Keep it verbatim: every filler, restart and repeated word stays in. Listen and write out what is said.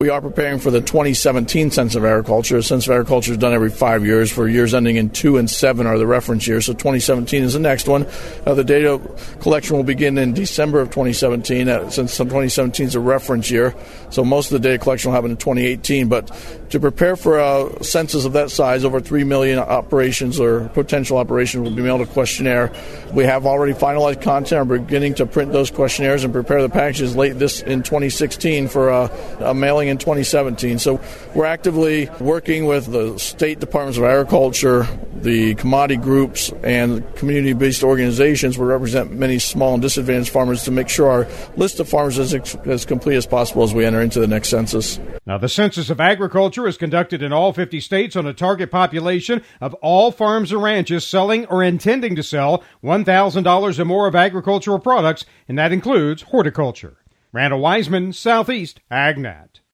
We are preparing for the twenty seventeen Census of Agriculture. The Census of Agriculture is done every five years. For years ending in two and seven are the reference years, so twenty seventeen is the next one. Uh, the data collection will begin in December of twenty seventeen, uh, since twenty seventeen is a reference year, so most of the data collection will happen in twenty eighteen. But to prepare for a census of that size, over three million operations or potential operations will be mailed a questionnaire. We have already finalized content. We're beginning to print those questionnaires and prepare the packages late this in twenty sixteen for a, a mailing in twenty seventeen. So we're actively working with the state departments of agriculture, the commodity groups, and community-based organizations who represent many small and disadvantaged farmers to make sure our list of farmers is as complete as possible as we enter into the next census. Now, the Census of Agriculture is conducted in all fifty states on a target population of all farms and ranches selling or intending to sell one thousand dollars or more of agricultural products, and that includes horticulture. Randall Wiseman, Southeast AgNet.